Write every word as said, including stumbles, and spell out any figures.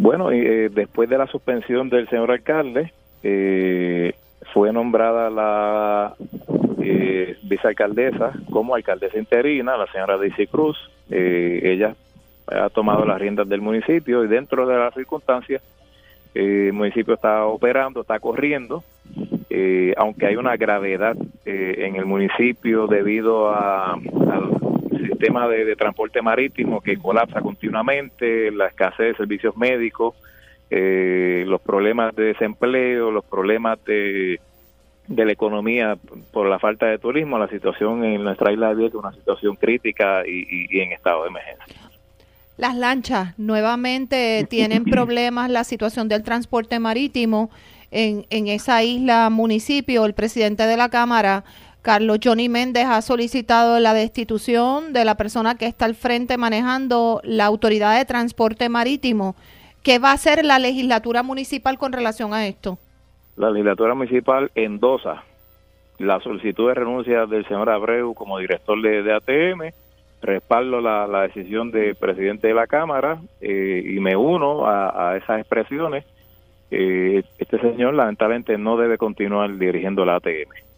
Bueno, eh, después de la suspensión del señor alcalde, eh, fue nombrada la eh, vicealcaldesa como alcaldesa interina, la señora Daisy Cruz. Eh, ella ha tomado las riendas del municipio y dentro de las circunstancias eh, el municipio está operando, está corriendo, eh, aunque hay una gravedad eh, en el municipio debido a, al sistema de, de transporte marítimo que colapsa continuamente, la escasez de servicios médicos, eh, los problemas de desempleo, los problemas de, de la economía por la falta de turismo. La situación en nuestra isla de Vieques es una situación crítica y, y, y en estado de emergencia. Las lanchas nuevamente tienen problemas, la situación del transporte marítimo en, en esa isla municipio. El presidente de la Cámara, Carlos Johnny Méndez, ha solicitado la destitución de la persona que está al frente manejando la Autoridad de Transporte Marítimo. ¿Qué va a hacer la legislatura municipal con relación a esto? La legislatura municipal endosa la solicitud de renuncia del señor Abreu como director de, de A T M, respaldo la, la decisión del presidente de la Cámara eh, y me uno a, a esas expresiones. Eh, este señor lamentablemente no debe continuar dirigiendo la A T M.